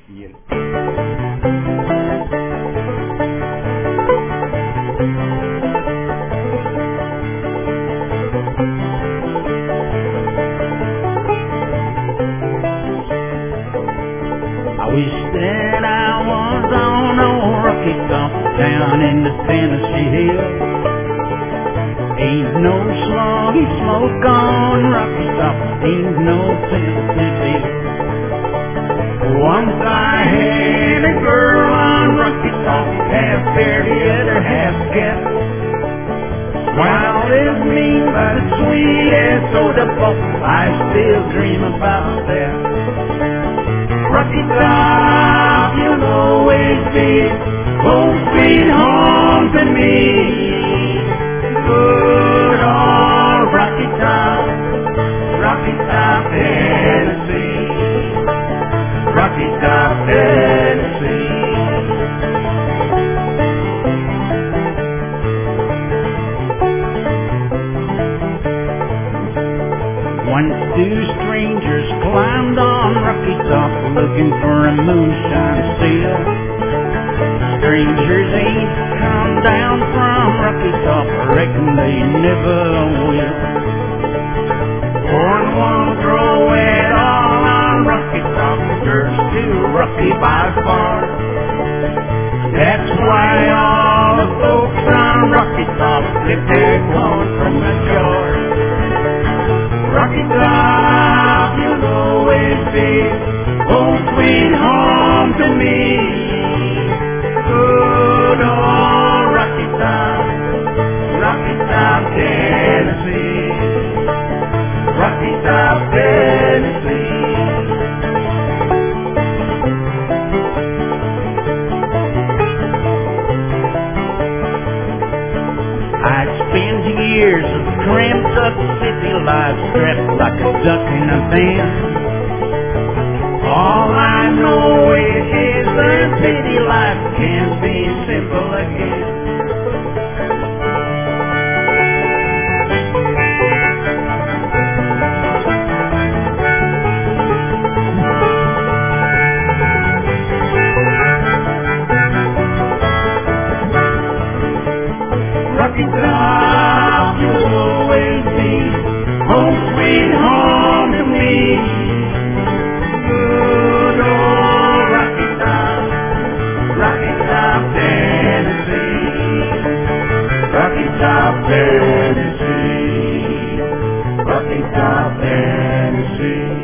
Yeah. I wish that I was on old Rocky Top down in the Tennessee Hills. Ain't no sloggy smoke on Rocky Top, ain't no Tennessee Hills. Once I had a girl on Rocky Top, half fair, the other half cat. Wild as me, but sweet as soda pop, I still dream about that. Rocky Top, you'll always be home sweet home to me. Good old Rocky Top, Tennessee. Rocky Top, Tennessee. Once two strangers climbed on Rocky Top looking for a moonshine seal. Strangers ain't come down from Rocky Top, I reckon they never will. Pouring won't grow at all on Rocky Top, dirt's too rocky by far. That's why all the folks on Rocky Top flip their corn from the jar. Rocky Top, you'll always be home sweet home to me. Good old Rocky Top, Tennessee. Rocky Top, Tennessee. I'd spend years of cramped up city life strapped like a duck in a van. All I know is that city life can't be simple again. Rocky Top, you'll always be home sweet home to me. Good old Rocky Top, Tennessee. Rocky Top, Tennessee. Rocky Top, Tennessee.